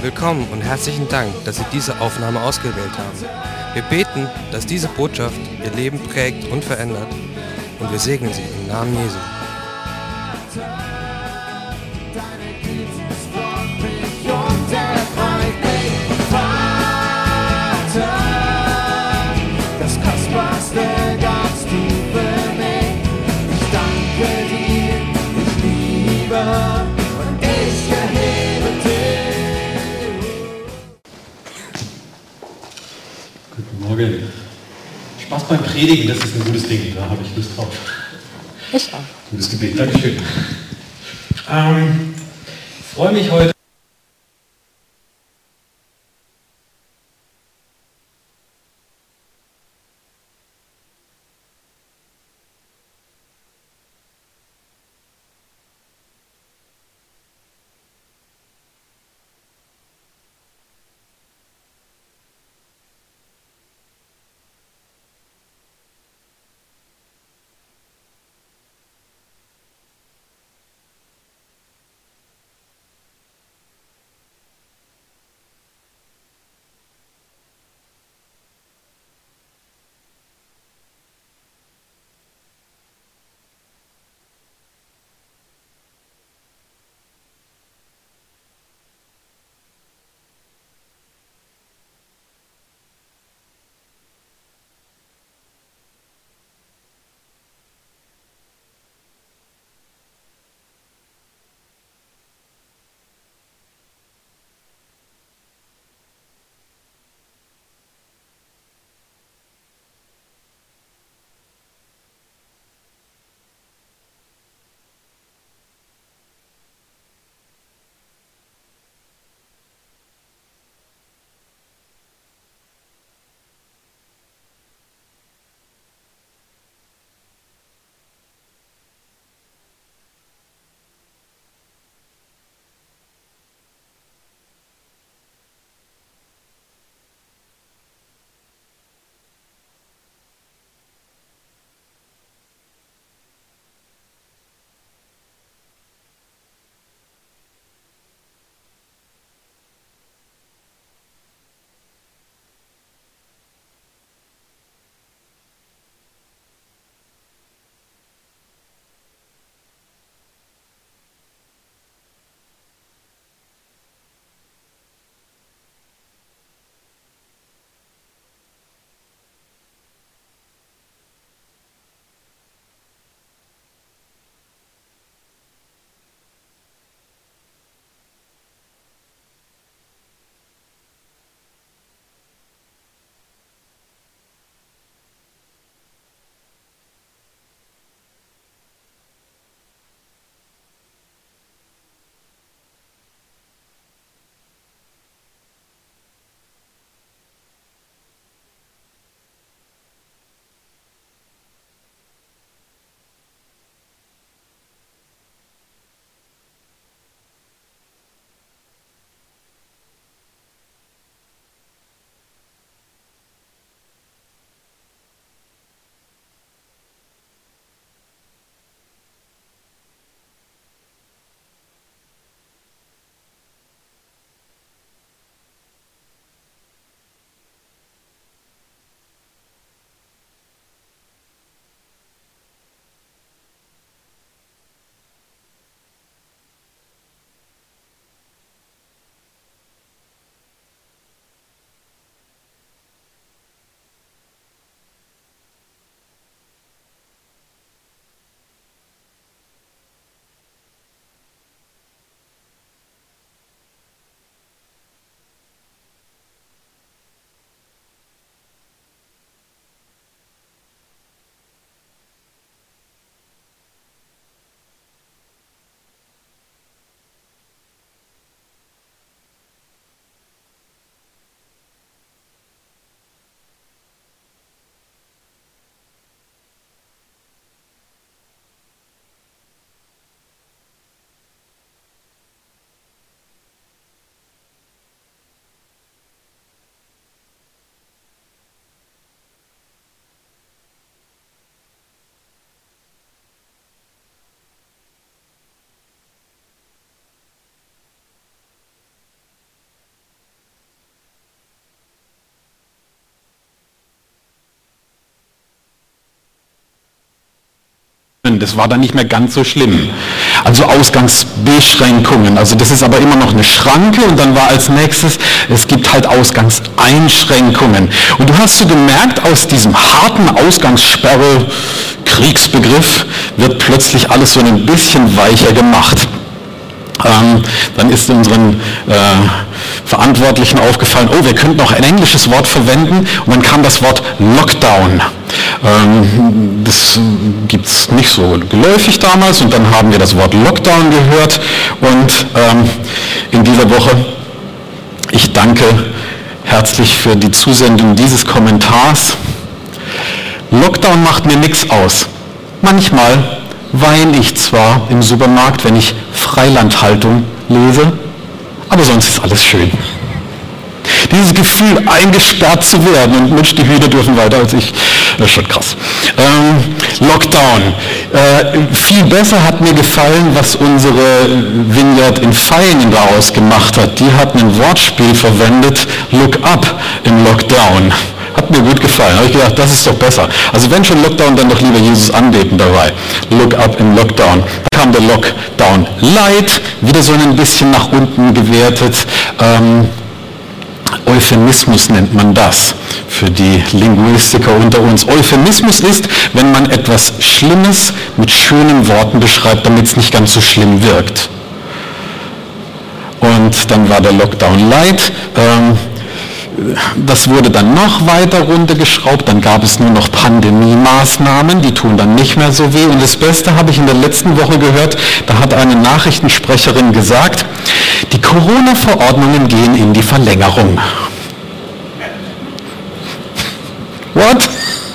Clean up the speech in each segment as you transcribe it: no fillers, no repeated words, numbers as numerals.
Willkommen und herzlichen Dank, dass Sie diese Aufnahme ausgewählt haben. Wir beten, dass diese Botschaft Ihr Leben prägt und verändert, und wir segnen Sie im Namen Jesu. Das Kostbarste ganz tief für mich. Ich danke dir, ich liebe und ich erhebe dich. Guten Morgen. Spaß beim Predigen, das ist ein gutes Ding, da habe ich Lust drauf. Ich auch. Gutes Gebet, Dankeschön. Ich freue mich heute. können. Das war dann nicht mehr ganz so schlimm. Also Ausgangsbeschränkungen. Also das ist aber immer noch eine Schranke und dann war als nächstes, es gibt halt Ausgangseinschränkungen. Und du hast so gemerkt, aus diesem harten Ausgangssperre, Kriegsbegriff, wird plötzlich alles so ein bisschen weicher gemacht. Dann ist unseren Verantwortlichen aufgefallen, oh, wir könnten auch ein englisches Wort verwenden, und dann kam das Wort Lockdown. Das gibt es nicht so geläufig damals, und dann haben wir das Wort Lockdown gehört, und in dieser Woche, ich danke herzlich für die Zusendung dieses Kommentars. Lockdown macht mir nichts aus. Manchmal weine ich zwar im Supermarkt, wenn ich Freilandhaltung lese, aber sonst ist alles schön. Dieses Gefühl, eingesperrt zu werden, und Mensch, die Hühner dürfen weiter als ich, das ist schon krass. Lockdown. Viel besser hat mir gefallen, was unsere Vineyard in Vaihingen daraus gemacht hat. Die hat ein Wortspiel verwendet, look up im Lockdown. Hat mir gut gefallen. Habe ich gedacht, das ist doch besser. Also wenn schon Lockdown, dann doch lieber Jesus anbeten dabei. Look up im Lockdown. Da kam der Lockdown Light, wieder so ein bisschen nach unten gewertet. Euphemismus nennt man das für die Linguistiker unter uns. Euphemismus ist, wenn man etwas Schlimmes mit schönen Worten beschreibt, damit es nicht ganz so schlimm wirkt. Und dann war der Lockdown Light. Das wurde dann noch weiter runtergeschraubt, dann gab es nur noch Pandemie-Maßnahmen, die tun dann nicht mehr so weh. Und das Beste habe ich in der letzten Woche gehört, da hat eine Nachrichtensprecherin gesagt, die Corona-Verordnungen gehen in die Verlängerung. What?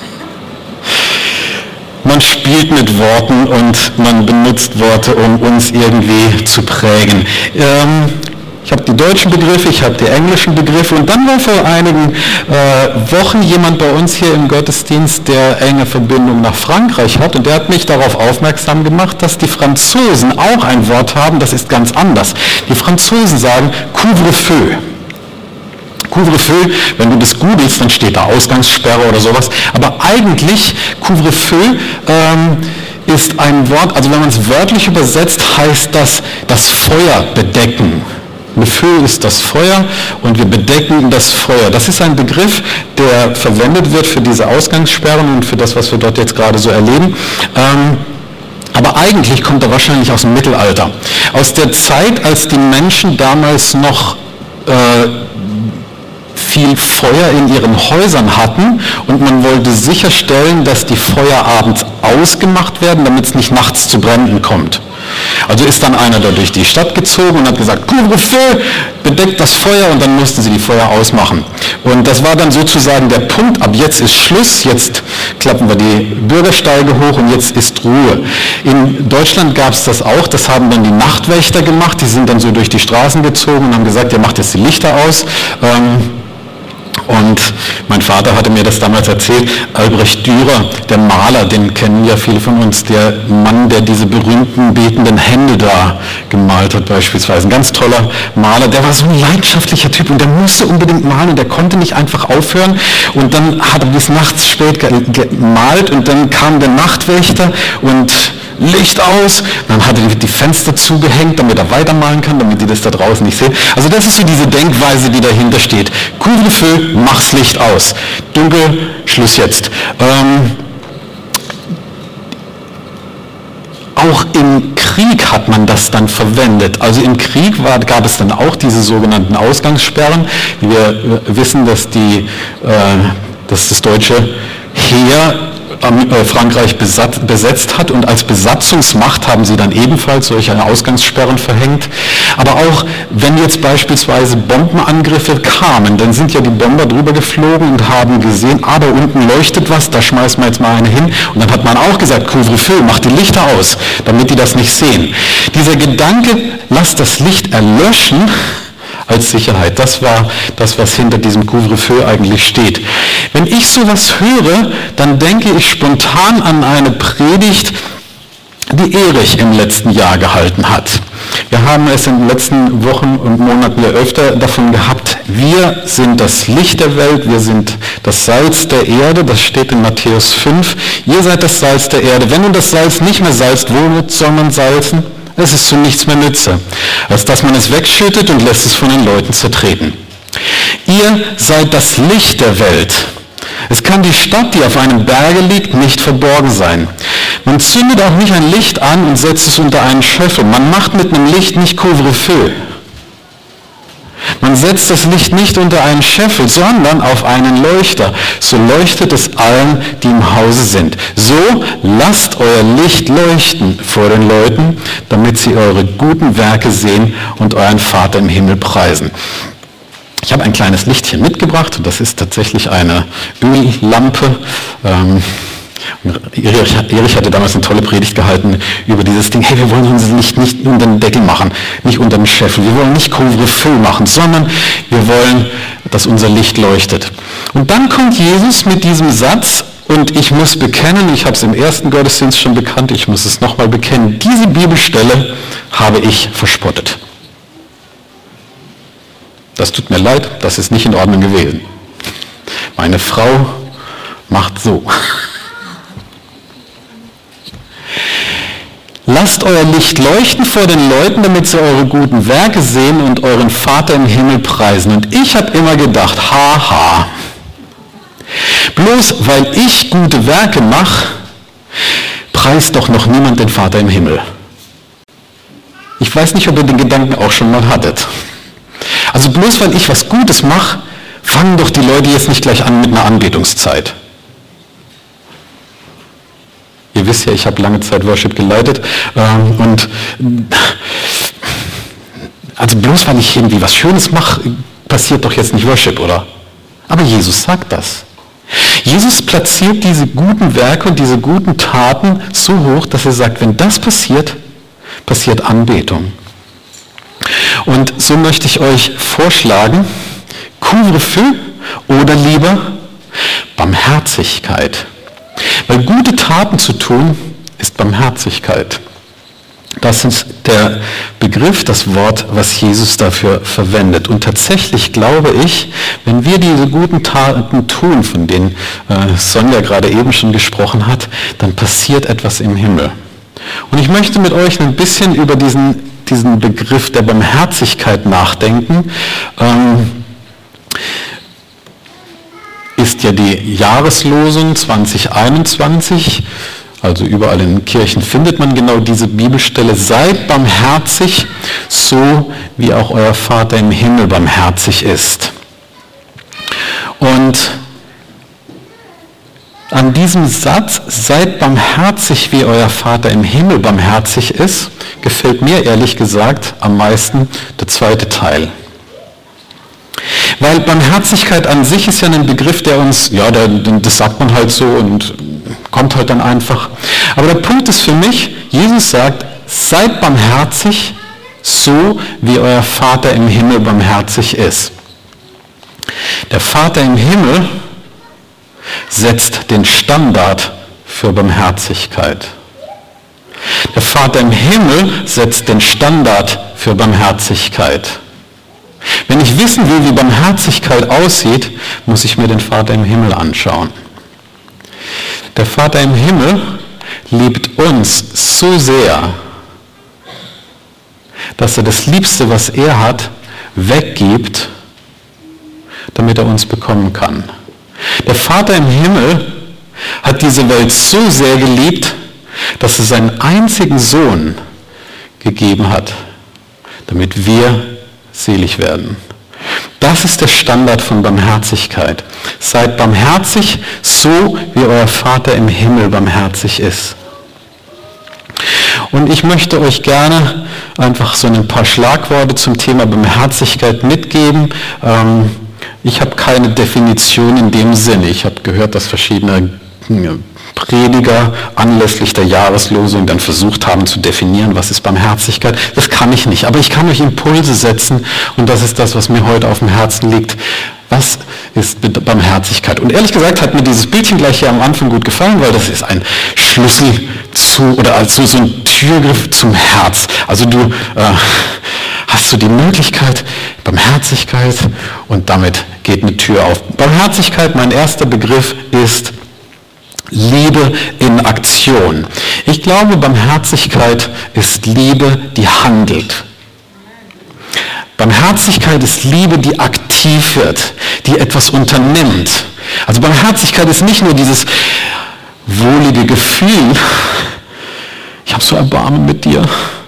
Man spielt mit Worten und man benutzt Worte, um uns irgendwie zu prägen. Ich habe die deutschen Begriffe, ich habe die englischen Begriffe, und dann war vor einigen Wochen jemand bei uns hier im Gottesdienst, der enge Verbindung nach Frankreich hat, und der hat mich darauf aufmerksam gemacht, dass die Franzosen auch ein Wort haben, das ist ganz anders. Die Franzosen sagen Couvre-feu. Couvre-feu, wenn du das googelst, dann steht da Ausgangssperre oder sowas, aber eigentlich Couvre-feu ist ein Wort, also wenn man es wörtlich übersetzt, heißt das Feuer bedecken. Le Feu ist das Feuer und wir bedecken das Feuer. Das ist ein Begriff, der verwendet wird für diese Ausgangssperren und für das, was wir dort jetzt gerade so erleben. Aber eigentlich kommt er wahrscheinlich aus dem Mittelalter. Aus der Zeit, als die Menschen damals noch viel Feuer in ihren Häusern hatten und man wollte sicherstellen, dass die Feuer abends ausgemacht werden, damit es nicht nachts zu Bränden kommt. Also ist dann einer da durch die Stadt gezogen und hat gesagt, Couvre-feu, bedeckt das Feuer, und dann mussten sie die Feuer ausmachen. Und das war dann sozusagen der Punkt, ab jetzt ist Schluss, jetzt klappen wir die Bürgersteige hoch und jetzt ist Ruhe. In Deutschland gab es das auch, das haben dann die Nachtwächter gemacht, die sind dann so durch die Straßen gezogen und haben gesagt, ihr macht jetzt die Lichter aus. Und mein Vater hatte mir das damals erzählt, Albrecht Dürer, der Maler, den kennen ja viele von uns, der Mann, der diese berühmten betenden Hände da gemalt hat beispielsweise, ein ganz toller Maler, der war so ein leidenschaftlicher Typ und der musste unbedingt malen und der konnte nicht einfach aufhören, und dann hat er bis nachts spät gemalt und dann kam der Nachtwächter und Licht aus, dann hat er die Fenster zugehängt, damit er weitermalen kann, damit die das da draußen nicht sehen. Also das ist so diese Denkweise, die dahinter steht. Couvre-feu, mach's Licht aus. Dunkel, Schluss jetzt. Auch im Krieg hat man das dann verwendet. Also im Krieg gab es dann auch diese sogenannten Ausgangssperren. Wir wissen, dass das deutsche Heer Frankreich besetzt hat, und als Besatzungsmacht haben sie dann ebenfalls solche Ausgangssperren verhängt. Aber auch wenn jetzt beispielsweise Bombenangriffe kamen, dann sind ja die Bomber drüber geflogen und haben gesehen, da unten leuchtet was, da schmeißen wir jetzt mal eine hin, und dann hat man auch gesagt, Couvre-feu, macht die Lichter aus, damit die das nicht sehen. Dieser Gedanke, lass das Licht erlöschen, als Sicherheit. Das war das, was hinter diesem Couvre-feu eigentlich steht. Wenn ich sowas höre, dann denke ich spontan an eine Predigt, die Erich im letzten Jahr gehalten hat. Wir haben es in den letzten Wochen und Monaten ja öfter davon gehabt, wir sind das Licht der Welt, wir sind das Salz der Erde, das steht in Matthäus 5. Ihr seid das Salz der Erde. Wenn nun das Salz nicht mehr salzt, womit soll man salzen? Es ist zu nichts mehr Nütze, als dass man es wegschüttet und lässt es von den Leuten zertreten. Ihr seid das Licht der Welt. Es kann die Stadt, die auf einem Berge liegt, nicht verborgen sein. Man zündet auch nicht ein Licht an und setzt es unter einen Scheffel. Man macht mit einem Licht nicht Couvre-feu. Man setzt das Licht nicht unter einen Scheffel, sondern auf einen Leuchter. So leuchtet es allen, die im Hause sind. So lasst euer Licht leuchten vor den Leuten, damit sie eure guten Werke sehen und euren Vater im Himmel preisen. Ich habe ein kleines Lichtchen mitgebracht und das ist tatsächlich eine Öllampe. Erich hatte damals eine tolle Predigt gehalten über dieses Ding, hey, wir wollen unser Licht nicht unter den Deckel machen, nicht unter den Scheffel, wir wollen nicht Couvre-feu machen, sondern wir wollen, dass unser Licht leuchtet. Und dann kommt Jesus mit diesem Satz, und ich muss bekennen, ich habe es im ersten Gottesdienst schon bekannt, ich muss es nochmal bekennen, diese Bibelstelle habe ich verspottet. Das tut mir leid, das ist nicht in Ordnung gewesen. Meine Frau macht so. Lasst euer Licht leuchten vor den Leuten, damit sie eure guten Werke sehen und euren Vater im Himmel preisen. Und ich habe immer gedacht, haha, bloß weil ich gute Werke mache, preist doch noch niemand den Vater im Himmel. Ich weiß nicht, ob ihr den Gedanken auch schon mal hattet. Also bloß weil ich was Gutes mache, fangen doch die Leute jetzt nicht gleich an mit einer Anbetungszeit. Ihr wisst ja, ich habe lange Zeit Worship geleitet und also bloß weil ich irgendwie was Schönes mache, passiert doch jetzt nicht Worship, oder? Aber Jesus sagt das. Jesus platziert diese guten Werke und diese guten Taten so hoch, dass er sagt, wenn das passiert, passiert Anbetung. Und so möchte ich euch vorschlagen, Couvre-feu oder lieber Barmherzigkeit. Weil gute Taten zu tun, ist Barmherzigkeit. Das ist der Begriff, das Wort, was Jesus dafür verwendet. Und tatsächlich glaube ich, wenn wir diese guten Taten tun, von denen Sonja gerade eben schon gesprochen hat, dann passiert etwas im Himmel. Und ich möchte mit euch ein bisschen über diesen Begriff der Barmherzigkeit nachdenken. Ist ja die Jahreslosung 2021, also überall in Kirchen findet man genau diese Bibelstelle, seid barmherzig, so wie auch euer Vater im Himmel barmherzig ist. Und an diesem Satz, seid barmherzig, wie euer Vater im Himmel barmherzig ist, gefällt mir ehrlich gesagt am meisten der zweite Teil. Weil Barmherzigkeit an sich ist ja ein Begriff, der uns, ja, das sagt man halt so und kommt halt dann einfach. Aber der Punkt ist für mich, Jesus sagt, seid barmherzig, so wie euer Vater im Himmel barmherzig ist. Der Vater im Himmel setzt den Standard für Barmherzigkeit. Der Vater im Himmel setzt den Standard für Barmherzigkeit. Wenn ich wissen will, wie Barmherzigkeit aussieht, muss ich mir den Vater im Himmel anschauen. Der Vater im Himmel liebt uns so sehr, dass er das Liebste, was er hat, weggibt, damit er uns bekommen kann. Der Vater im Himmel hat diese Welt so sehr geliebt, dass er seinen einzigen Sohn gegeben hat, damit wir selig werden. Das ist der Standard von Barmherzigkeit. Seid barmherzig, so wie euer Vater im Himmel barmherzig ist. Und ich möchte euch gerne einfach so ein paar Schlagworte zum Thema Barmherzigkeit mitgeben. Ich habe keine Definition in dem Sinne. Ich habe gehört, dass verschiedene Prediger anlässlich der Jahreslosung dann versucht haben zu definieren, was ist Barmherzigkeit. Das kann ich nicht, aber ich kann euch Impulse setzen und das ist das, was mir heute auf dem Herzen liegt. Was ist Barmherzigkeit? Und ehrlich gesagt hat mir dieses Bildchen gleich hier am Anfang gut gefallen, weil das ist ein Schlüssel zu, oder also so ein Türgriff zum Herz. Also du hast du die Möglichkeit, Barmherzigkeit, und damit geht eine Tür auf. Barmherzigkeit, mein erster Begriff, ist Liebe in Aktion. Ich glaube, Barmherzigkeit ist Liebe, die handelt. Barmherzigkeit ist Liebe, die aktiv wird, die etwas unternimmt. Also Barmherzigkeit ist nicht nur dieses wohlige Gefühl, ich habe so Erbarmen mit dir,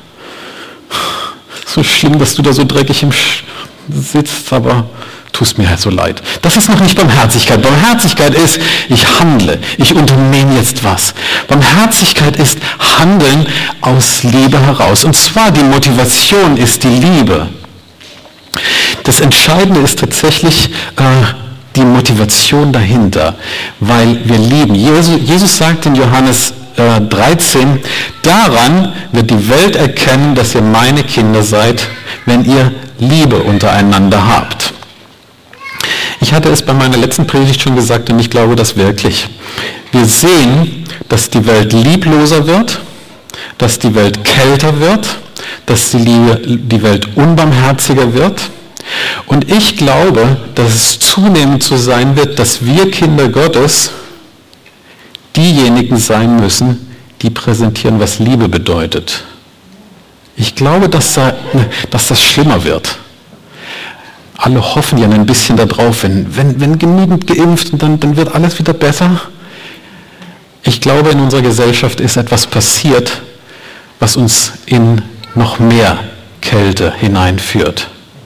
so schlimm, dass du da so dreckig sitzt, aber tust mir halt so leid. Das ist noch nicht Barmherzigkeit. Barmherzigkeit ist, ich handle, ich unternehme jetzt was. Barmherzigkeit ist Handeln aus Liebe heraus. Und zwar die Motivation ist die Liebe. Das Entscheidende ist tatsächlich die Motivation dahinter, weil wir lieben. Jesus sagt in Johannes 13, daran wird die Welt erkennen, dass ihr meine Kinder seid, wenn ihr Liebe untereinander habt. Ich hatte es bei meiner letzten Predigt schon gesagt und ich glaube das wirklich. Wir sehen, dass die Welt liebloser wird, dass die Welt kälter wird, dass die Welt unbarmherziger wird. Und ich glaube, dass es zunehmend so sein wird, dass wir Kinder Gottes diejenigen sein müssen, die präsentieren, was Liebe bedeutet. Ich glaube, dass das schlimmer wird. Alle hoffen ja ein bisschen darauf, wenn genügend geimpft, dann wird alles wieder besser. Ich glaube, in unserer Gesellschaft ist etwas passiert, was uns in noch mehr Kälte hineinführt.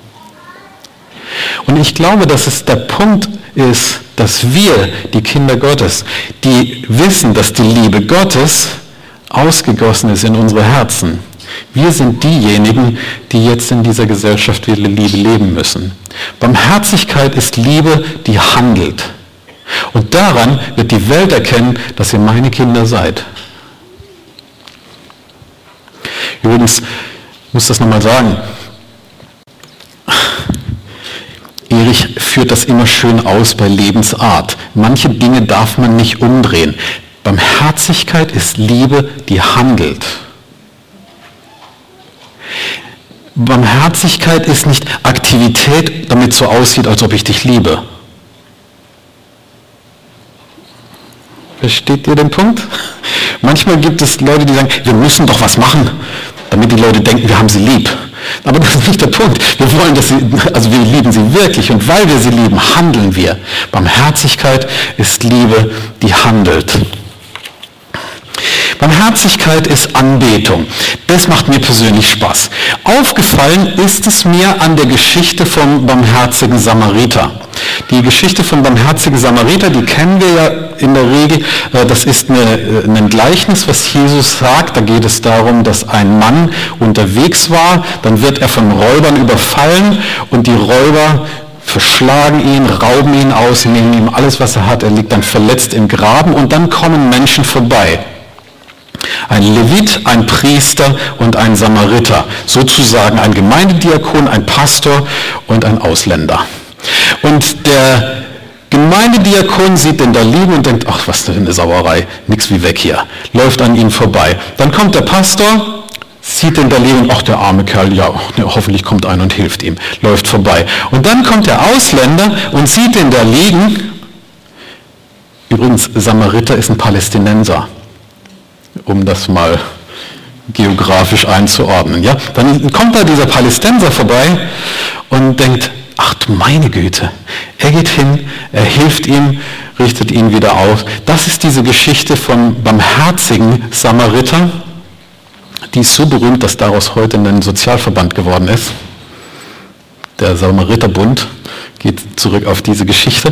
Und ich glaube, dass es der Punkt ist, dass wir, die Kinder Gottes, die wissen, dass die Liebe Gottes ausgegossen ist in unsere Herzen, wir sind diejenigen, die jetzt in dieser Gesellschaft wieder Liebe leben müssen. Barmherzigkeit ist Liebe, die handelt. Und daran wird die Welt erkennen, dass ihr meine Kinder seid. Übrigens, ich muss das nochmal sagen, Erich führt das immer schön aus bei Lebensart. Manche Dinge darf man nicht umdrehen. Barmherzigkeit ist Liebe, die handelt. Barmherzigkeit ist nicht Aktivität, damit es so aussieht, als ob ich dich liebe. Versteht ihr den Punkt? Manchmal gibt es Leute, die sagen, wir müssen doch was machen, damit die Leute denken, wir haben sie lieb. Aber das ist nicht der Punkt. Wir wollen, wir lieben sie wirklich, und weil wir sie lieben, handeln wir. Barmherzigkeit ist Liebe, die handelt. Barmherzigkeit ist Anbetung. Das macht mir persönlich Spaß. Aufgefallen ist es mir an der Geschichte vom barmherzigen Samariter. Die Geschichte vom barmherzigen Samariter, die kennen wir ja in der Regel. Das ist ein Gleichnis, was Jesus sagt. Da geht es darum, dass ein Mann unterwegs war, dann wird er von Räubern überfallen und die Räuber verschlagen ihn, rauben ihn aus, nehmen ihm alles, was er hat. Er liegt dann verletzt im Graben und dann kommen Menschen vorbei. Ein Levit, ein Priester und ein Samariter, sozusagen ein Gemeindediakon, ein Pastor und ein Ausländer. Und der Gemeindediakon sieht den da liegen und denkt, ach, was für eine Sauerei, nix wie weg hier, läuft an ihn vorbei. Dann kommt der Pastor, sieht den da liegen und ach, der arme Kerl, ja, hoffentlich kommt einer und hilft ihm, läuft vorbei. Und dann kommt der Ausländer und sieht den da liegen. Übrigens, Samariter ist ein Palästinenser, um das mal geografisch einzuordnen. Ja? Dann kommt da dieser Palästinenser vorbei und denkt, ach du meine Güte, er geht hin, er hilft ihm, richtet ihn wieder auf. Das ist diese Geschichte vom barmherzigen Samariter, die ist so berühmt, dass daraus heute ein Sozialverband geworden ist. Der Samariterbund geht zurück auf diese Geschichte.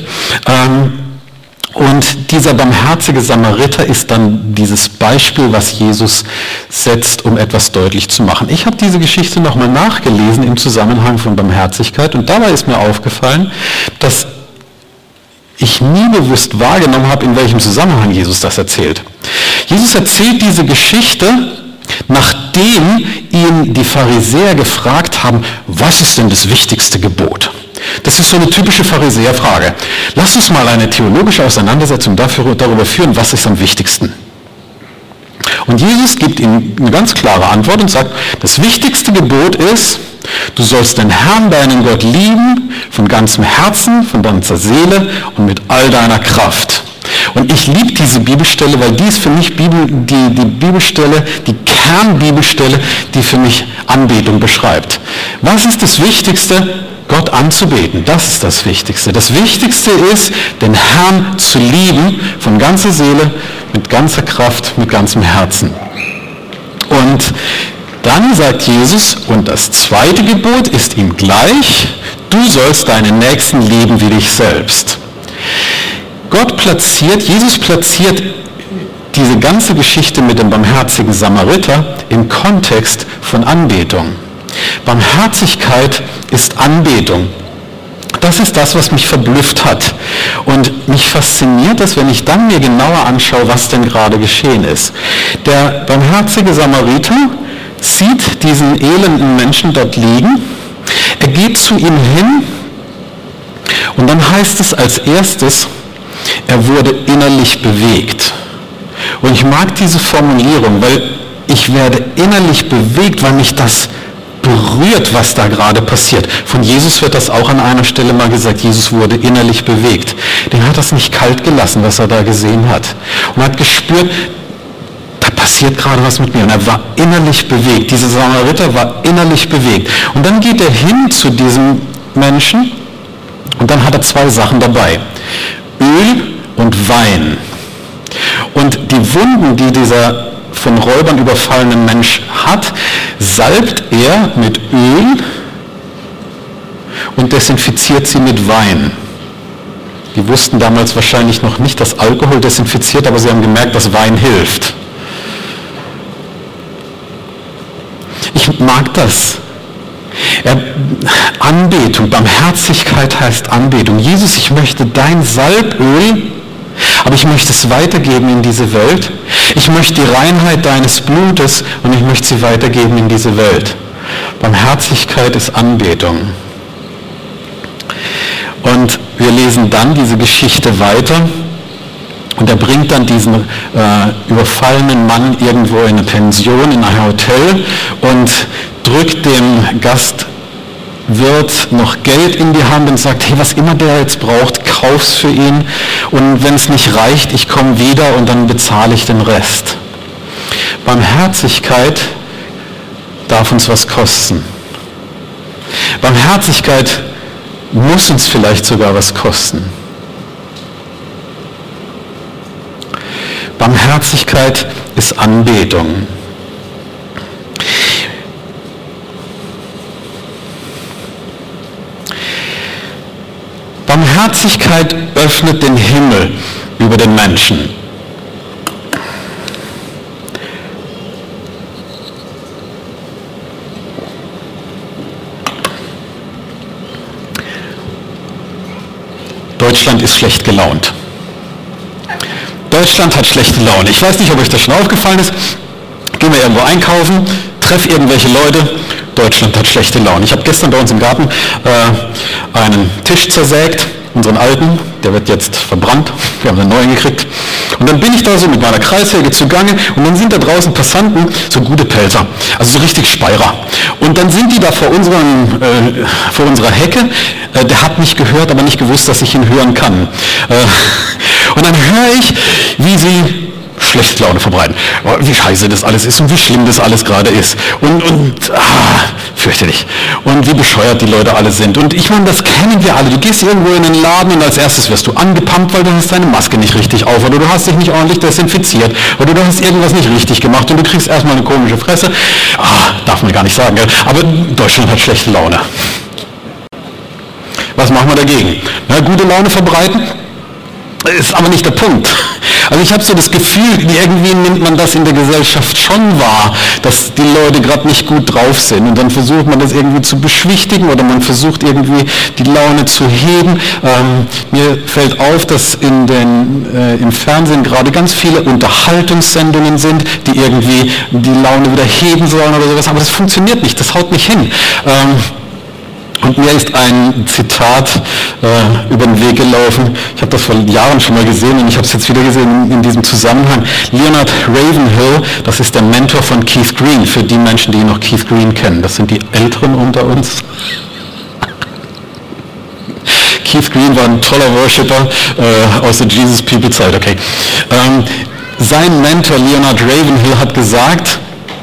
Und dieser barmherzige Samariter ist dann dieses Beispiel, was Jesus setzt, um etwas deutlich zu machen. Ich habe diese Geschichte nochmal nachgelesen im Zusammenhang von Barmherzigkeit und dabei ist mir aufgefallen, dass ich nie bewusst wahrgenommen habe, in welchem Zusammenhang Jesus das erzählt. Jesus erzählt diese Geschichte, nachdem ihn die Pharisäer gefragt haben, was ist denn das wichtigste Gebot? Das ist so eine typische Pharisäerfrage. Lass uns mal eine theologische Auseinandersetzung darüber führen, was ist am wichtigsten. Und Jesus gibt ihm eine ganz klare Antwort und sagt, das wichtigste Gebot ist, du sollst den Herrn, deinen Gott, lieben, von ganzem Herzen, von ganzer Seele und mit all deiner Kraft. Und ich liebe diese Bibelstelle, weil die ist für mich die Bibelstelle, die Kernbibelstelle, die für mich Anbetung beschreibt. Was ist das Wichtigste? Gott anzubeten, das ist das Wichtigste. Das Wichtigste ist, den Herrn zu lieben, von ganzer Seele, mit ganzer Kraft, mit ganzem Herzen. Und dann sagt Jesus, und das zweite Gebot ist ihm gleich, du sollst deinen Nächsten lieben wie dich selbst. Jesus platziert diese ganze Geschichte mit dem barmherzigen Samariter im Kontext von Anbetung. Barmherzigkeit ist Anbetung. Das ist das, was mich verblüfft hat. Und mich fasziniert es, wenn ich dann mir genauer anschaue, was denn gerade geschehen ist. Der barmherzige Samariter sieht diesen elenden Menschen dort liegen. Er geht zu ihm hin und dann heißt es als erstes, er wurde innerlich bewegt. Und ich mag diese Formulierung, weil ich werde innerlich bewegt, weil mich das berührt, was da gerade passiert. Von Jesus wird das auch an einer Stelle mal gesagt, Jesus wurde innerlich bewegt. Den hat das nicht kalt gelassen, was er da gesehen hat. Und hat gespürt, da passiert gerade was mit mir. Und er war innerlich bewegt. Dieser Samariter war innerlich bewegt. Und dann geht er hin zu diesem Menschen und dann hat er zwei Sachen dabei. Öl und Wein. Und die Wunden, die dieser von Räubern überfallene Mensch hat, salbt er mit Öl und desinfiziert sie mit Wein. Die wussten damals wahrscheinlich noch nicht, dass Alkohol desinfiziert, aber sie haben gemerkt, dass Wein hilft. Ich mag das. Anbetung, Barmherzigkeit heißt Anbetung. Jesus, ich möchte dein Salböl, aber ich möchte es weitergeben in diese Welt. Ich möchte die Reinheit deines Blutes und ich möchte sie weitergeben in diese Welt. Barmherzigkeit ist Anbetung. Und wir lesen dann diese Geschichte weiter und er bringt dann diesen überfallenen Mann irgendwo in eine Pension, in ein Hotel und drückt dem Gastwirt noch Geld in die Hand und sagt, hey, was immer der jetzt braucht, kauf's für ihn und wenn es nicht reicht, ich komme wieder und dann bezahle ich den Rest. Barmherzigkeit darf uns was kosten. Barmherzigkeit muss uns vielleicht sogar was kosten. Barmherzigkeit ist Anbetung. Barmherzigkeit öffnet den Himmel über den Menschen. Deutschland ist schlecht gelaunt. Deutschland hat schlechte Laune. Ich weiß nicht, ob euch das schon aufgefallen ist. Gehen wir irgendwo einkaufen, treff irgendwelche Leute. Deutschland hat schlechte Laune. Ich habe gestern bei uns im Garten einen Tisch zersägt, unseren alten, der wird jetzt verbrannt, wir haben einen neuen gekriegt. Und dann bin ich da so mit meiner Kreissäge zugange und dann sind da draußen Passanten, so gute Pelzer, also so richtig Speirer. Und dann sind die da vor unserer Hecke, der hat mich gehört, aber nicht gewusst, dass ich ihn hören kann. Und dann höre ich, wie sie schlechte Laune verbreiten. Wie scheiße das alles ist und wie schlimm das alles gerade ist. Fürchterlich. Und wie bescheuert die Leute alle sind. Und ich meine, das kennen wir alle. Du gehst irgendwo in den Laden und als erstes wirst du angepumpt, weil du hast deine Maske nicht richtig auf oder du hast dich nicht ordentlich desinfiziert oder du hast irgendwas nicht richtig gemacht und du kriegst erstmal eine komische Fresse. Darf man gar nicht sagen, gell? Aber Deutschland hat schlechte Laune. Was machen wir dagegen? Na, gute Laune verbreiten? Ist aber nicht der Punkt. Also ich habe so das Gefühl, irgendwie nimmt man das in der Gesellschaft schon wahr, dass die Leute gerade nicht gut drauf sind und dann versucht man das irgendwie zu beschwichtigen oder man versucht irgendwie die Laune zu heben. Mir fällt auf, dass im Fernsehen gerade ganz viele Unterhaltungssendungen sind, die irgendwie die Laune wieder heben sollen oder sowas, aber das funktioniert nicht, das haut nicht hin. Und mir ist ein Zitat über den Weg gelaufen. Ich habe das vor Jahren schon mal gesehen und ich habe es jetzt wieder gesehen in diesem Zusammenhang. Leonard Ravenhill, das ist der Mentor von Keith Green, für die Menschen, die noch Keith Green kennen. Das sind die Älteren unter uns. Keith Green war ein toller Worshipper aus der Jesus People Zeit. Okay. Sein Mentor Leonard Ravenhill hat gesagt,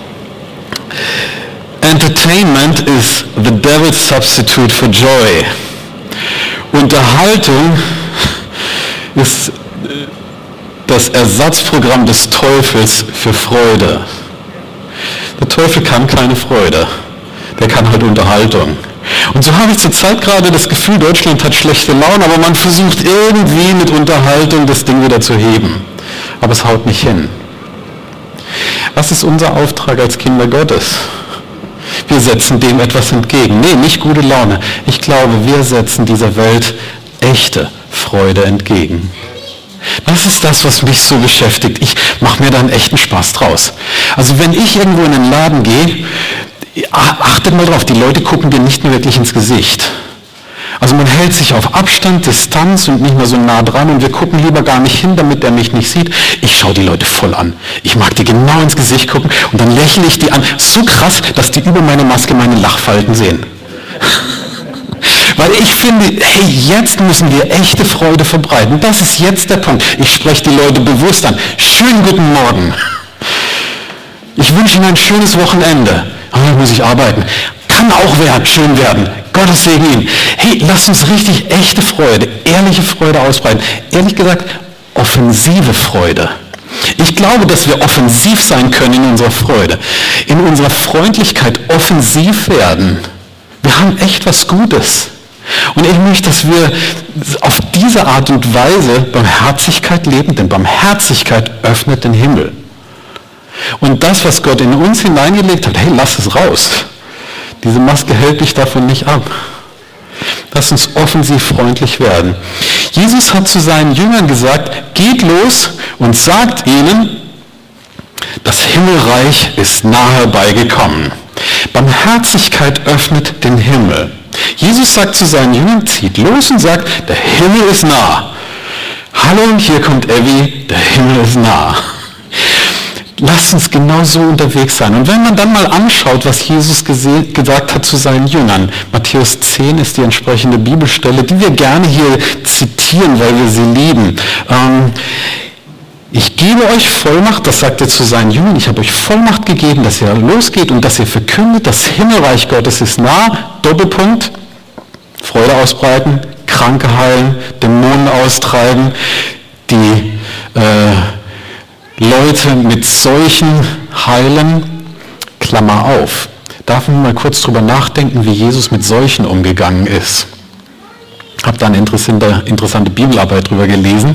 Entertainment is the devil's substitute for joy. Unterhaltung ist das Ersatzprogramm des Teufels für Freude. Der Teufel kann keine Freude, der kann halt Unterhaltung. Und so habe ich zurzeit gerade das Gefühl, Deutschland hat schlechte Laune, aber man versucht irgendwie mit Unterhaltung das Ding wieder zu heben. Aber es haut nicht hin. Was ist unser Auftrag als Kinder Gottes? Wir setzen dem etwas entgegen. Nee, nicht gute Laune. Ich glaube, wir setzen dieser Welt echte Freude entgegen. Das ist das, was mich so beschäftigt. Ich mache mir da einen echten Spaß draus. Also wenn ich irgendwo in einen Laden gehe, achtet mal drauf, die Leute gucken dir nicht mehr wirklich ins Gesicht. Also man hält sich auf Abstand, Distanz und nicht mehr so nah dran und wir gucken lieber gar nicht hin, damit der mich nicht sieht. Ich schaue die Leute voll an. Ich mag die genau ins Gesicht gucken und dann lächle ich die an. So krass, dass die über meine Maske meine Lachfalten sehen. Weil ich finde, hey, jetzt müssen wir echte Freude verbreiten. Das ist jetzt der Punkt. Ich spreche die Leute bewusst an. Schönen guten Morgen. Ich wünsche Ihnen ein schönes Wochenende. Aber dann muss ich arbeiten. Kann auch schön werden. Gottes Segen Ihnen. Hey, lasst uns richtig echte Freude, ehrliche Freude ausbreiten. Ehrlich gesagt, offensive Freude. Ich glaube, dass wir offensiv sein können in unserer Freude. In unserer Freundlichkeit offensiv werden. Wir haben echt was Gutes. Und ich möchte, dass wir auf diese Art und Weise Barmherzigkeit leben, denn Barmherzigkeit öffnet den Himmel. Und das, was Gott in uns hineingelegt hat, hey, lass es raus. Diese Maske hält dich davon nicht ab. Lass uns offensiv freundlich werden. Jesus hat zu seinen Jüngern gesagt, geht los und sagt ihnen, das Himmelreich ist nahe herbeigekommen. Barmherzigkeit öffnet den Himmel. Jesus sagt zu seinen Jüngern, zieht los und sagt, der Himmel ist nah. Hallo, und hier kommt Evi, der Himmel ist nah. Lasst uns genau so unterwegs sein. Und wenn man dann mal anschaut, was Jesus gesagt hat zu seinen Jüngern, Matthäus 10 ist die entsprechende Bibelstelle, die wir gerne hier zitieren, weil wir sie lieben. Ich gebe euch Vollmacht, das sagt er zu seinen Jüngern, ich habe euch Vollmacht gegeben, dass ihr losgeht und dass ihr verkündet, das Himmelreich Gottes ist nah, Doppelpunkt, Freude ausbreiten, Kranke heilen, Dämonen austreiben, die Leute mit Seuchen heilen, Klammer auf. Darf man mal kurz drüber nachdenken, wie Jesus mit Seuchen umgegangen ist. Ich habe da eine interessante Bibelarbeit drüber gelesen.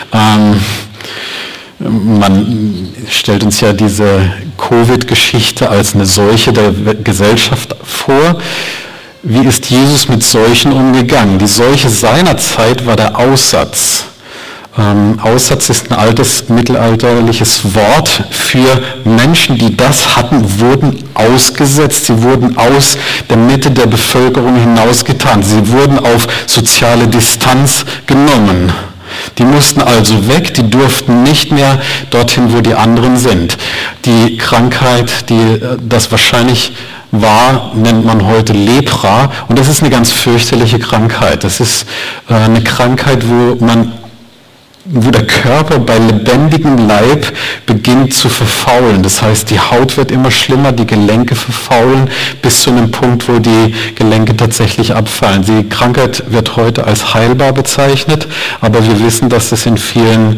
Man stellt uns ja diese Covid-Geschichte als eine Seuche der Gesellschaft vor. Wie ist Jesus mit Seuchen umgegangen? Die Seuche seiner Zeit war der Aussatz. Aussatz ist ein altes mittelalterliches Wort für Menschen, die das hatten, wurden ausgesetzt. Sie wurden aus der Mitte der Bevölkerung hinausgetan. Sie wurden auf soziale Distanz genommen. Die mussten also weg, die durften nicht mehr dorthin, wo die anderen sind. Die Krankheit, die das wahrscheinlich war, nennt man heute Lepra. Und das ist eine ganz fürchterliche Krankheit. Das ist eine Krankheit, wo der Körper bei lebendigem Leib beginnt zu verfaulen. Das heißt, die Haut wird immer schlimmer, die Gelenke verfaulen, bis zu einem Punkt, wo die Gelenke tatsächlich abfallen. Die Krankheit wird heute als heilbar bezeichnet, aber wir wissen, dass es in vielen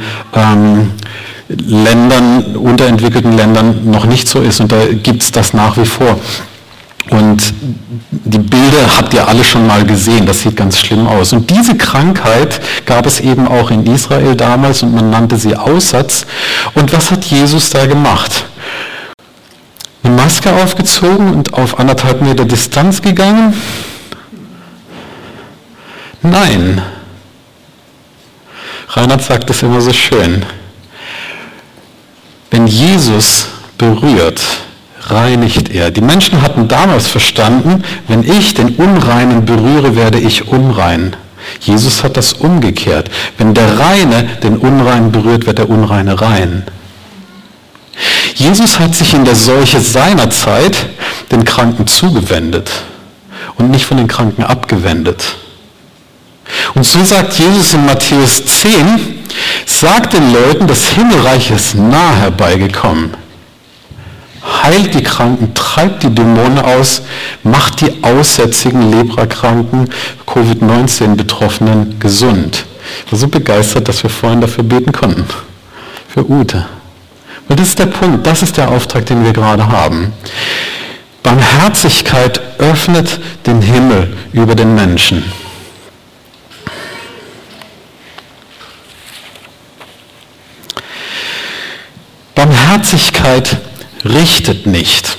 Ländern, unterentwickelten Ländern noch nicht so ist und da gibt es das nach wie vor. Und die Bilder habt ihr alle schon mal gesehen, das sieht ganz schlimm aus. Und diese Krankheit gab es eben auch in Israel damals und man nannte sie Aussatz. Und was hat Jesus da gemacht? Eine Maske aufgezogen und auf 1,5 Meter Distanz gegangen? Nein. Reinhard sagt das immer so schön. Wenn Jesus berührt, reinigt er. Die Menschen hatten damals verstanden, wenn ich den Unreinen berühre, werde ich unrein. Jesus hat das umgekehrt. Wenn der Reine den Unreinen berührt, wird der Unreine rein. Jesus hat sich in der Seuche seiner Zeit den Kranken zugewendet und nicht von den Kranken abgewendet. Und so sagt Jesus in Matthäus 10, sagt den Leuten, das Himmelreich ist nah herbeigekommen. Heilt die Kranken, treibt die Dämonen aus, macht die aussätzigen, Leprakranken, Covid-19-Betroffenen gesund. Ich war so begeistert, dass wir vorhin dafür beten konnten. Für Ute. Weil das ist der Punkt, das ist der Auftrag, den wir gerade haben. Barmherzigkeit öffnet den Himmel über den Menschen. Barmherzigkeit richtet nicht.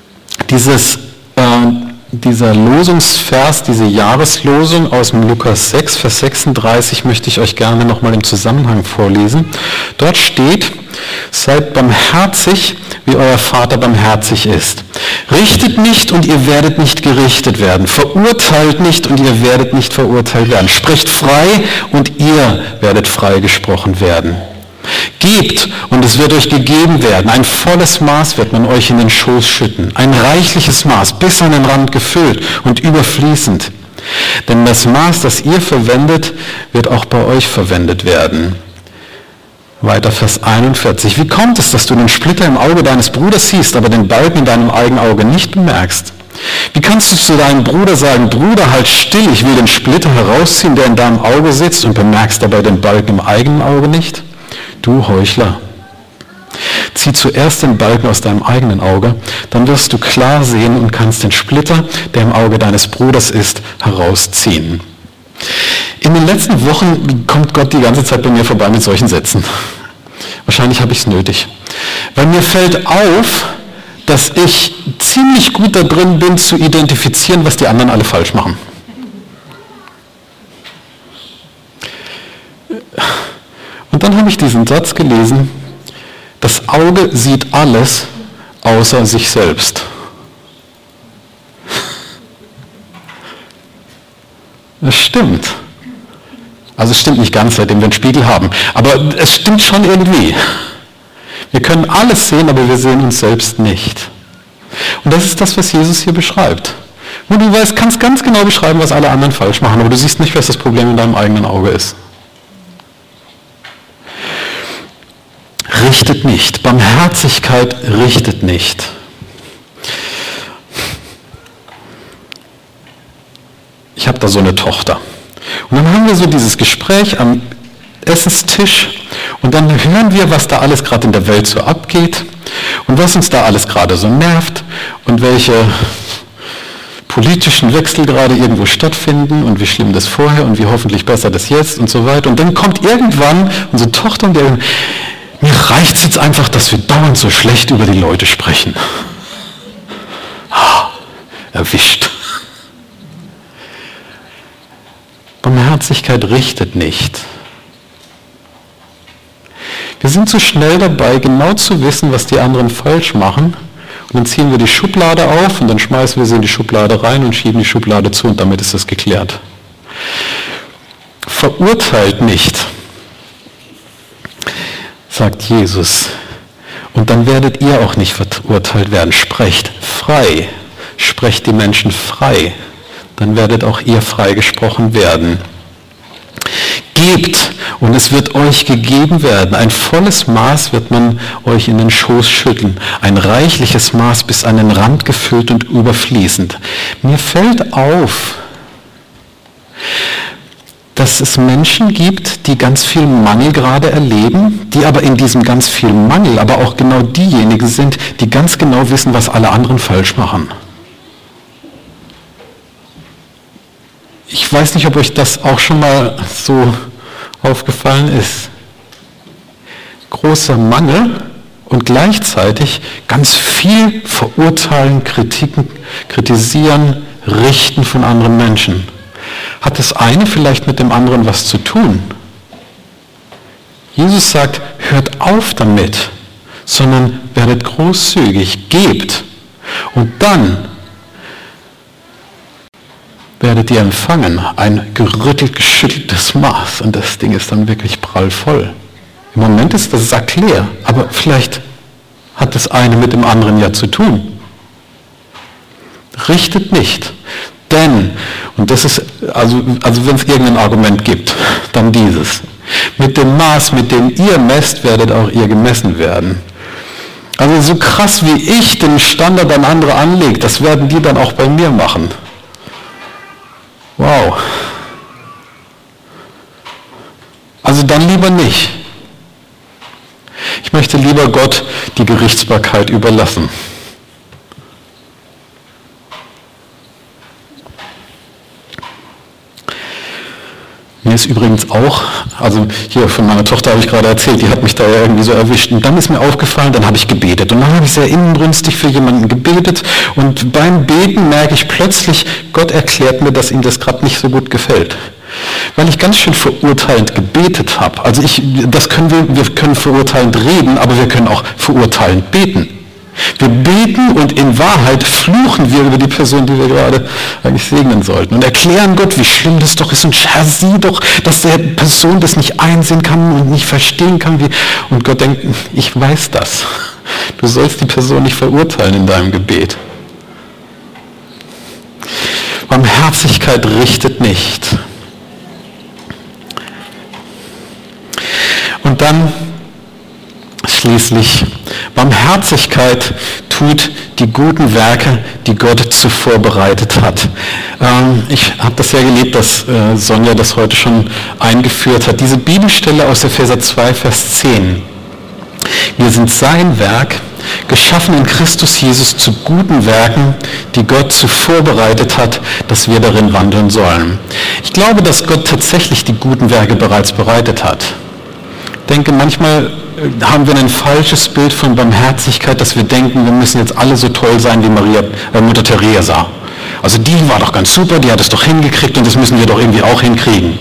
Dieser Losungsvers, diese Jahreslosung aus dem Lukas 6, Vers 36 möchte ich euch gerne nochmal im Zusammenhang vorlesen. Dort steht, seid barmherzig, wie euer Vater barmherzig ist. Richtet nicht und ihr werdet nicht gerichtet werden. Verurteilt nicht und ihr werdet nicht verurteilt werden. Sprecht frei und ihr werdet freigesprochen werden. Gebt und es wird euch gegeben werden. Ein volles Maß wird man euch in den Schoß schütten. Ein reichliches Maß, bis an den Rand gefüllt und überfließend. Denn das Maß, das ihr verwendet, wird auch bei euch verwendet werden. Weiter Vers 41. Wie kommt es, dass du den Splitter im Auge deines Bruders siehst, aber den Balken in deinem eigenen Auge nicht bemerkst? Wie kannst du zu deinem Bruder sagen, Bruder, halt still, ich will den Splitter herausziehen, der in deinem Auge sitzt, und bemerkst dabei den Balken im eigenen Auge nicht? Du Heuchler, zieh zuerst den Balken aus deinem eigenen Auge, dann wirst du klar sehen und kannst den Splitter, der im Auge deines Bruders ist, herausziehen. In den letzten Wochen kommt Gott die ganze Zeit bei mir vorbei mit solchen Sätzen. Wahrscheinlich habe ich es nötig. Weil mir fällt auf, dass ich ziemlich gut da drin bin, zu identifizieren, was die anderen alle falsch machen. Und dann habe ich diesen Satz gelesen, das Auge sieht alles außer sich selbst. Das stimmt. Also es stimmt nicht ganz, seitdem wir einen Spiegel haben. Aber es stimmt schon irgendwie. Wir können alles sehen, aber wir sehen uns selbst nicht. Und das ist das, was Jesus hier beschreibt. Und du kannst ganz genau beschreiben, was alle anderen falsch machen, aber du siehst nicht, was das Problem in deinem eigenen Auge ist. Richtet nicht. Barmherzigkeit richtet nicht. Ich habe da so eine Tochter. Und dann haben wir so dieses Gespräch am Essenstisch und dann hören wir, was da alles gerade in der Welt so abgeht und was uns da alles gerade so nervt und welche politischen Wechsel gerade irgendwo stattfinden und wie schlimm das vorher und wie hoffentlich besser das jetzt und so weiter. Und dann kommt irgendwann unsere Tochter und der, mir reicht es jetzt einfach, dass wir dauernd so schlecht über die Leute sprechen. Erwischt. Barmherzigkeit richtet nicht. Wir sind so schnell dabei, genau zu wissen, was die anderen falsch machen. Und dann ziehen wir die Schublade auf und dann schmeißen wir sie in die Schublade rein und schieben die Schublade zu und damit ist das geklärt. Verurteilt nicht, sagt Jesus. Und dann werdet ihr auch nicht verurteilt werden. Sprecht frei. Sprecht die Menschen frei. Dann werdet auch ihr freigesprochen werden. Gebt und es wird euch gegeben werden. Ein volles Maß wird man euch in den Schoß schütteln. Ein reichliches Maß bis an den Rand gefüllt und überfließend. Mir fällt auf, dass es Menschen gibt, die ganz viel Mangel gerade erleben, die aber in diesem ganz viel Mangel aber auch genau diejenigen sind, die ganz genau wissen, was alle anderen falsch machen. Ich weiß nicht, ob euch das auch schon mal so aufgefallen ist. Großer Mangel und gleichzeitig ganz viel verurteilen, Kritiken, kritisieren, richten von anderen Menschen. Hat das eine vielleicht mit dem anderen was zu tun? Jesus sagt, hört auf damit, sondern werdet großzügig, gebt. Und dann werdet ihr empfangen, ein gerüttelt, geschütteltes Maß. Und das Ding ist dann wirklich prallvoll. Im Moment ist das Sack leer, aber vielleicht hat das eine mit dem anderen ja zu tun. Richtet nicht. Denn, und das ist, also wenn es irgendein Argument gibt, dann dieses. Mit dem Maß, mit dem ihr messt, werdet auch ihr gemessen werden. Also so krass wie ich den Standard an andere anlege, das werden die dann auch bei mir machen. Wow. Also dann lieber nicht. Ich möchte lieber Gott die Gerichtsbarkeit überlassen. Mir ist übrigens auch, also hier von meiner Tochter habe ich gerade erzählt, die hat mich da ja irgendwie so erwischt. Und dann ist mir aufgefallen, dann habe ich gebetet. Und dann habe ich sehr inbrünstig für jemanden gebetet. Und beim Beten merke ich plötzlich, Gott erklärt mir, dass ihm das gerade nicht so gut gefällt. Weil ich ganz schön verurteilend gebetet habe. Also wir können verurteilend reden, aber wir können auch verurteilend beten. Wir beten und in Wahrheit fluchen wir über die Person, die wir gerade eigentlich segnen sollten. Und erklären Gott, wie schlimm das doch ist. Und Herr, sieh doch, dass der Person das nicht einsehen kann und nicht verstehen kann. Und Gott denkt, ich weiß das. Du sollst die Person nicht verurteilen in deinem Gebet. Barmherzigkeit richtet nicht. Und dann schließlich, Barmherzigkeit tut die guten Werke, die Gott zuvor bereitet hat. Ich habe das ja gelebt, dass Sonja das heute schon eingeführt hat. Diese Bibelstelle aus Epheser 2, Vers 10. Wir sind sein Werk, geschaffen in Christus Jesus zu guten Werken, die Gott zuvor bereitet hat, dass wir darin wandeln sollen. Ich glaube, dass Gott tatsächlich die guten Werke bereits bereitet hat. Ich denke, manchmal haben wir ein falsches Bild von Barmherzigkeit, dass wir denken, wir müssen jetzt alle so toll sein wie Mutter Teresa. Also die war doch ganz super, die hat es doch hingekriegt und das müssen wir doch irgendwie auch hinkriegen.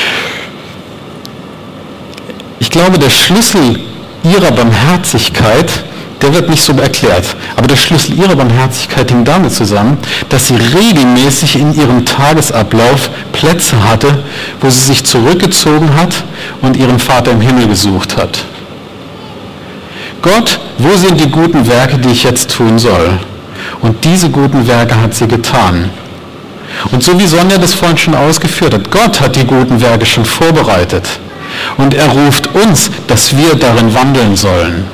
Ich glaube, der Schlüssel ihrer Barmherzigkeit, der wird nicht so erklärt, aber der Schlüssel ihrer Barmherzigkeit hing damit zusammen, dass sie regelmäßig in ihrem Tagesablauf Plätze hatte, wo sie sich zurückgezogen hat und ihren Vater im Himmel gesucht hat. Gott, wo sind die guten Werke, die ich jetzt tun soll? Und diese guten Werke hat sie getan. Und so wie Sonja das vorhin schon ausgeführt hat, Gott hat die guten Werke schon vorbereitet. Und er ruft uns, dass wir darin wandeln sollen.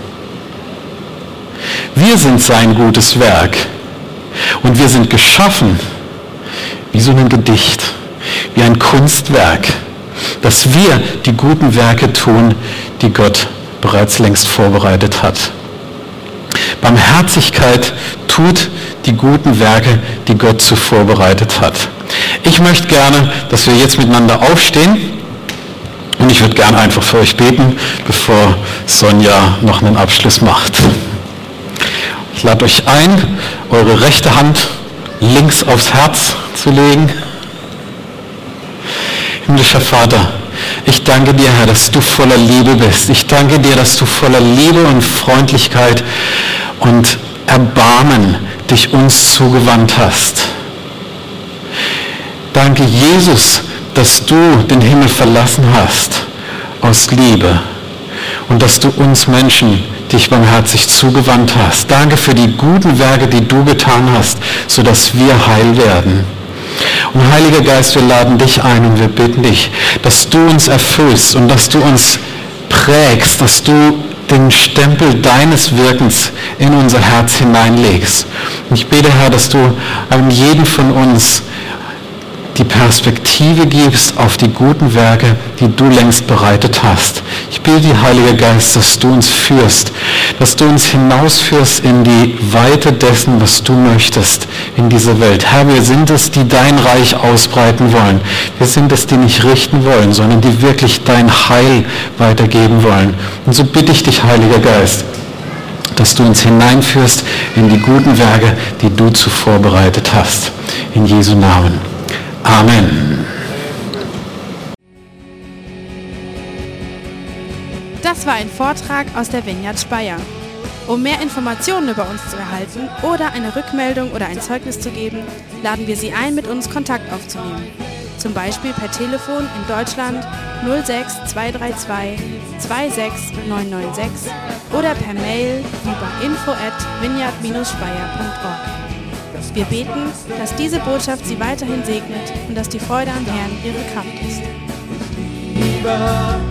Wir sind sein gutes Werk. Und wir sind geschaffen wie so ein Gedicht, wie ein Kunstwerk, dass wir die guten Werke tun, die Gott bereits längst vorbereitet hat. Barmherzigkeit tut die guten Werke, die Gott zuvor bereitet hat. Ich möchte gerne, dass wir jetzt miteinander aufstehen und ich würde gerne einfach für euch beten, bevor Sonja noch einen Abschluss macht. Ich lade euch ein, eure rechte Hand links aufs Herz zu legen. Himmlischer Vater, ich danke dir, Herr, dass du voller Liebe bist. Ich danke dir, dass du voller Liebe und Freundlichkeit und Erbarmen dich uns zugewandt hast. Danke, Jesus, dass du den Himmel verlassen hast aus Liebe und dass du uns Menschen dich barmherzig zugewandt hast. Danke für die guten Werke, die du getan hast, sodass wir heil werden. Und Heiliger Geist, wir laden dich ein und wir bitten dich, dass du uns erfüllst und dass du uns prägst, dass du den Stempel deines Wirkens in unser Herz hineinlegst. Und ich bete, Herr, dass du an jeden von uns die Perspektive gibst auf die guten Werke, die du längst bereitet hast. Ich bitte dich, Heiliger Geist, dass du uns führst, dass du uns hinausführst in die Weite dessen, was du möchtest in dieser Welt. Herr, wir sind es, die dein Reich ausbreiten wollen. Wir sind es, die nicht richten wollen, sondern die wirklich dein Heil weitergeben wollen. Und so bitte ich dich, Heiliger Geist, dass du uns hineinführst in die guten Werke, die du zuvor bereitet hast. In Jesu Namen. Amen. Das war ein Vortrag aus der Vineyard Speyer. Um mehr Informationen über uns zu erhalten oder eine Rückmeldung oder ein Zeugnis zu geben, laden wir Sie ein, mit uns Kontakt aufzunehmen. Zum Beispiel per Telefon in Deutschland 06 232 26996 oder per Mail über info@vineyard-speyer.org. Wir beten, dass diese Botschaft Sie weiterhin segnet und dass die Freude am Herrn Ihre Kraft ist. Liebe